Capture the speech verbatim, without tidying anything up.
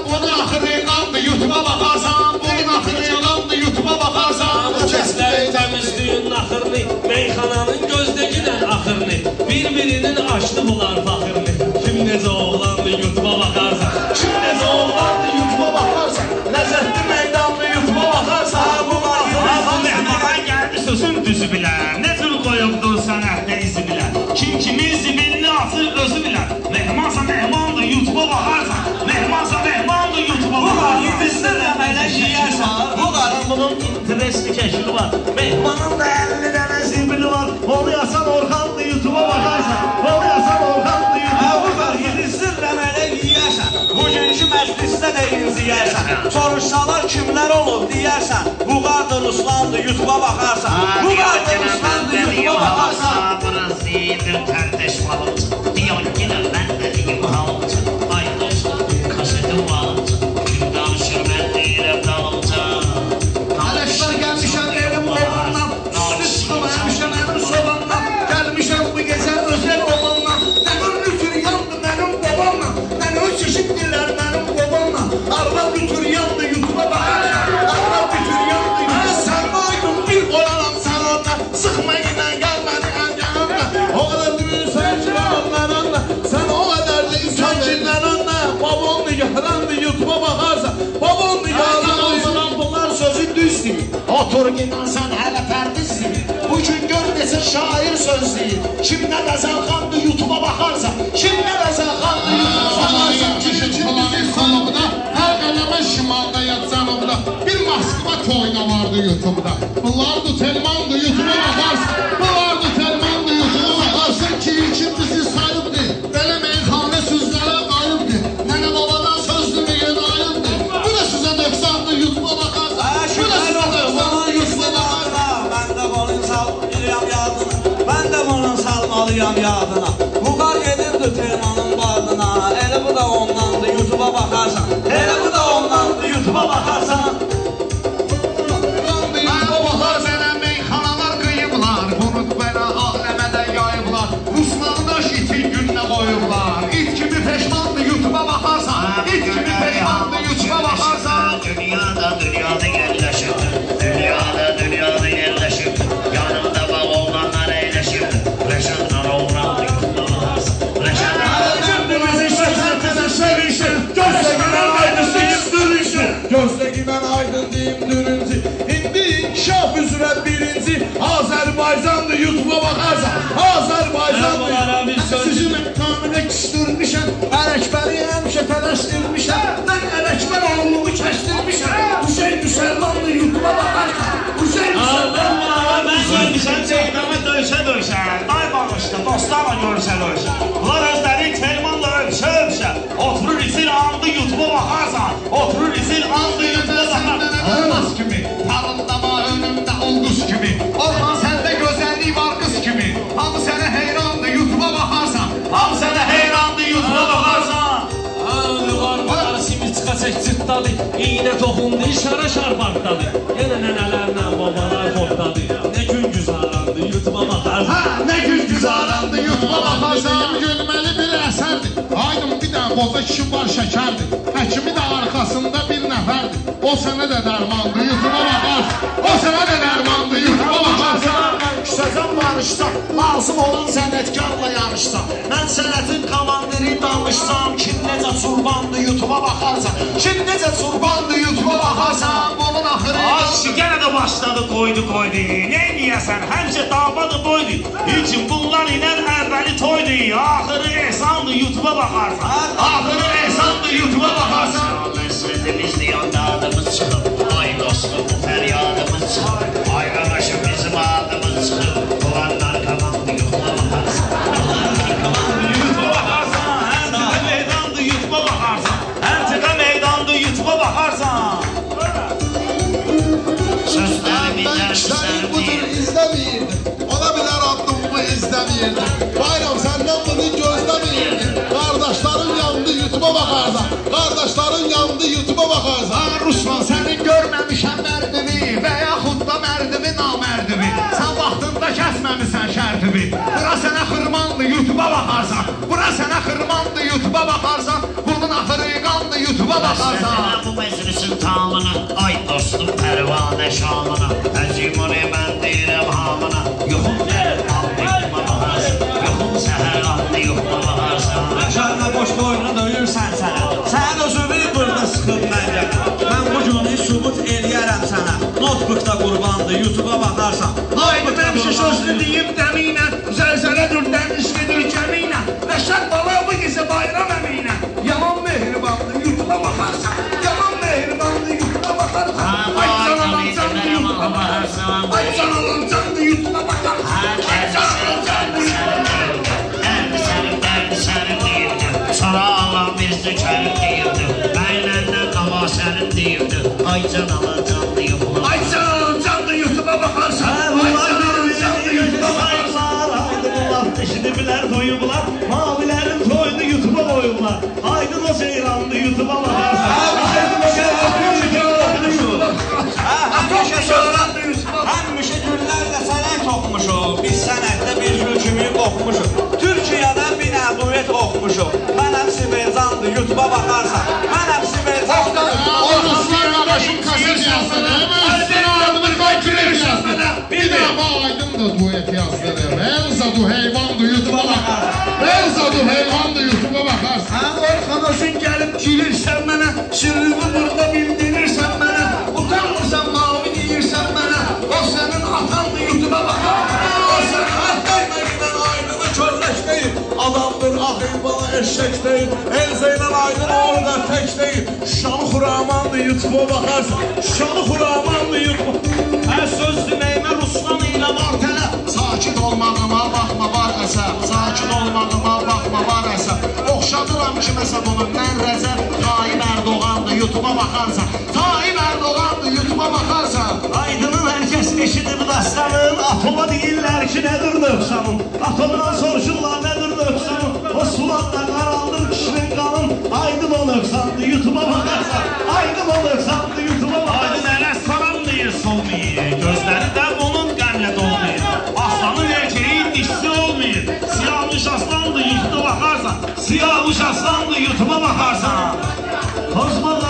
bunun axırı qandı, YouTube'a baxarsan, bunun axırı qandı, YouTube'a baxarsan. Bu kəslər təmizliyin axırını, meyxananın gözdəkilər axırını, bir-birinin açdı bunlar faxırını. Kim necə oğlandı, YouTube'a baxarsan, kim necə oğlandı, YouTube'a baxarsan, ləzzətli meydanlı, YouTube'a baxarsan. Bu mehmana gəldi sözün düzü bilər, nə cür qoyubdur sənətdə izi bilər. Kim kimin zibilini asır özü bilər. Mehmansa mehmandır, YouTube'a baxarsan, mehmansa mehmandır, YouTube'a baxarsan. Bu qarın əmələ yiyərsən, bu qarın bunun interesti kəşili var. Mehmanın da əlli dənə zibili var. Onu yasan Orxandır, YouTube'a baxarsan, onu yasan Orxandır, YouTube'a baxarsan. Yedistir əmələ yiyərsən, bugünkü məclisdə də inziyərsən. Soruşsalar kimlər olur deyərsən, bu qardır Ruslandır, YouTube'a baxarsan, bu qardır Ruslandır, YouTube'a baxarsan. Burası bir kardeş balıqçı, diyor yine ben de diyeyim halıqçı. Ay dostum, kasetim balıqçı, kim danışır ben deyirəm dalıqçı. Ələklər gəlmişəm elim oğlandan, üstü çıxamaymışam əmir sobandan. Gəlmişəm bu gecə özel olandan, mənim lütür yandı mənim babamla, mənim çeşitdilər mənim babamla. Arvad lütür yandı, YouTube'a baxarsan, arvad lütür yandı, YouTube'a. Sən qoydun bir olanam sən orada, sıxma ilə gəlməni əncəmlə. O qədər düğün sən ki olanlarınla, sən o qədər də insan kinlərinlə. Babam nigarlandı, YouTube'a baxarsan, babam nigarlandı. Bunlar sözü düz deyil. Otur gidən sən hələ pərdiz deyil. Bugün gör desin şair söz deyil. Kim nə qəzəlxandı, YouTube'a baxarsan, kim nə qəzəlxandı, YouTube'a baxarsan. Kişi çıplağı solubda, hər qələmə şimalda yatsanımda, bir Moskva toyuna vardı YouTube'da. Bunlardı Telmandı, YouTube'a baxarsın, bunlardı Telmandı, YouTube'a baxarsın ki ikincisi sayıbdı. Belə meyxanə sözlərə qayıbdı. Nənə babadan sözdü bir gün ayıbdı. Bu da sizə nöqsandı, YouTube'a baxarsın. Bu da sizə nöqsandı, YouTube'a baxarsın. Ben de bunun salmalıyam yadına, ben de bunun salmalıyam yadına. Bu qar gedirdi Telmanın badına, elə bu da ondandı, YouTube'a baxarsan, elə bu da ondandı, YouTube'a baxarsan. Mənə meyxanalar qıyıblar, bunu belə aləmədə yayıblar. Ruslandaş itin gününə qoyublar. İt kimi peşmandı, YouTube'a baxarsan, it kimi peşmandı, YouTube'a baxarsan. Dünyada, dünyada yerləşirdi, dünyada, dünyada yerləşirdi. Yanımda bağ oğlanlar eyləşirdi, Rəşadla oğlandı, YouTube'a baxarsan, Rəşadla. Cəmbimizin şəhətədən sevişir, gözlə günən aydın deyim dürüncü. Gözlə günən aydın deyim dürüncü. İndi inkişaf üzrə birinci Azərbaycandır, YouTube'a baxarsan, Azərbaycandır. Sizi mən kamillə küstürmüşəm, Ələkbəri həmişə tələşdirmişəm. Mən Ələkbər oğlumu kəstirmişəm. Hüseyin Müsəlmandır, YouTube'a baxarsan, Hüseyin Müsəlmandır. Ben görmüşəm, çeynəmə döysə döysə, day bağışda, dostlarla görsə döysə. Bunlar özləri Telmanla ölsə ölsə, oturur isil andı, YouTube'a baxarsan, oturur isil andı, YouTube'a baxarsan. Olmaz kimi, parıldama önümdə ulduz kimi. Orhan səndə gözəllik var qız kimi. Hamı sənə heyrandır, YouTube'a baxarsan, hamı sənə heyrandır, YouTube'a baxarsan. Yuvarlar simit çıqa çək cırtdadı, iynə toxundu, işara şarbartdadı. Yenə nənələrlə babalar qorxdadı, nə gün güzarandı, YouTube'a baxarsan. Hə, nə gün güzarandı, YouTube'a baxarsan. Gülməli bir əsərdir. Aydın bir dənə qoza kişi var şəkərdir. Həkimi də arxasında bir nəfərdir. O sənə də dərmandır, YouTube'a baxarsan. O sənə də dərmandır, YouTube'a baxarsan. Küsəcəm barışda, lazım olan sənətkarla yarışsam. Mən sənətin komandiri danışsam, kim necə çurbandı, YouTube'a baxarsan. Kim necə çurbandı, YouTube'a baxarsan. Bunun axırı... Ay kişi gene de başladı koydu koydu. Ne niyesen hemşe davadı doydu. İçin bunlar inen evveli toydu. Ahırı ehsandı, YouTube'a bakarsan. Ahırı ehsandı, YouTube'a bakarsan. Sözümüz diyor dağdımız çıkıp, ay dostum bu feryadımız çıkıp, ay kardeşim bizim adımız çıkıp, duvarlar kapandı, YouTube'a bakarsan. Duvarlar kapandı, YouTube'a bakarsan. Hem tıka meydandı, YouTube'a bakarsan. Hem tıka meydandı, YouTube'a bakarsan. Sözlerimizden İşlerim budur izlemeyirdim. Ona bilər addımımı izlemeyirdim. Bayram senden bunu gözlemeyirdim. Kardeşlerin yandı YouTube'a bakarsan. Kardeşlerin yandı YouTube'a bakarsan. Ha Ruslan sənin görməmişəm mərdimi və yaxud da mərdimi namərdimi. Sən vaxtında kəsməmisən şərtimi. Bura sənə xırmandı, YouTube'a bakarsan. Bura sənə xırmandı, YouTube'a bakarsan. Bunun axırı qandı, YouTube'a YouTube'a bakarsan. Həsrətinə bu məclisin tamına, ay dostum pərvanə şamına, əzim oraya mən deyirəm hamına, yoxum gəlib aldı yuxuma baxarsan, yoxum səhər aldı yuxuma baxarsan. Rəşadla boş boyuna döyürsən sənə, sən özünü burada sıxıb məncə. Mən bu günü sübut eləyərəm sənə, notebookda qurbandı, YouTube'a baxarsan. Haydi məmşi sözlü deyib dəminə, zəlzələ dürdən işlidir kəminə, Rəşad bala bu gecə bayram əminə, yaman mehribandı YouTube'a baxarsan, yaman mehribandı YouTube'a baxarsan. Ay can alan canlı YouTube'a baxarsan, ay can alan canlı YouTube'a baxarsan, ay can alan canlı YouTube'a baxarsan. Dərdi sənin, dərdi sənin deyirdi, sonra Allah birisi kərim deyirdi, bəyləndən qava sənin deyirdi, ay can alan canlı yuxuma. Ay can alan canlı YouTube'a baxarsan, ay can alan canlı YouTube'a baxarsan. Haydi bunlar işini bilər duyublar, mavilərin toyunu YouTube'a qoyublar. Haydi o seyrandı YouTube'a baxarsan. Həmişə günlərlə sənət oxumuşuq, biz sənətdə bir gül kimi oxumuşuq. Türkiyədən bir əduət oxumuşuq. Mənəm Siberzandı, YouTube'a baxarsan. Mənəm Siberzandı. O Ruslar qardaşım kaset yazdı, değil mi? Üstüne adını kontrol yazdı. Bir daha bu aydın da duet yazdı. Elza du heyvandı, YouTube'a bakarsan. Elza du heyvandı, YouTube'a bakarsan. Ha arkadaşın gəlib kilirsən mənə, sırrını burada bildirirsən mənə, utanmırsan mavi deyirsən mənə, o sənin atandı YouTube'a baxarsan. O sənin atandı Mən aydını körləşdəyim, adamdır ahil bana eşək deyil. Elzeylə aydın orada tək deyil. Şanı xuramandı, YouTube'a baxarsan. Şanı xuramandı, YouTube'a. Hər söz dinəymə Ruslan ilə var tələ. Sakit olmağıma baxma var əsəb, sakit olmağıma baxma var əsəb. Oxşadıram kiməsə bunu, mən Rəzəb, Tayyip Ərdoğandı, YouTube'a bakarsan. Tayyip Ərdoğandı, YouTube'a bakarsan. Aydının hər kəs eşidib dastanın, Atola deyirlər ki, nədir nöqsanın? Atomdan soruşurlar, nədir nöqsanın? O sulatda qarandır kişinin qanın, aydın o nöqsandı, YouTube'a bakarsan. Aydın o nöqsandı, YouTube'a bakarsan. Aydın ələ salam deyir solmayır, gözləri də onun qəmlə dolmayır. Aslanın erkeği dişsi olmayır, siyahmış aslandı, YouTube'a bakarsan. Siyahmış aslandı, YouTube'a bakarsan. Tozmalı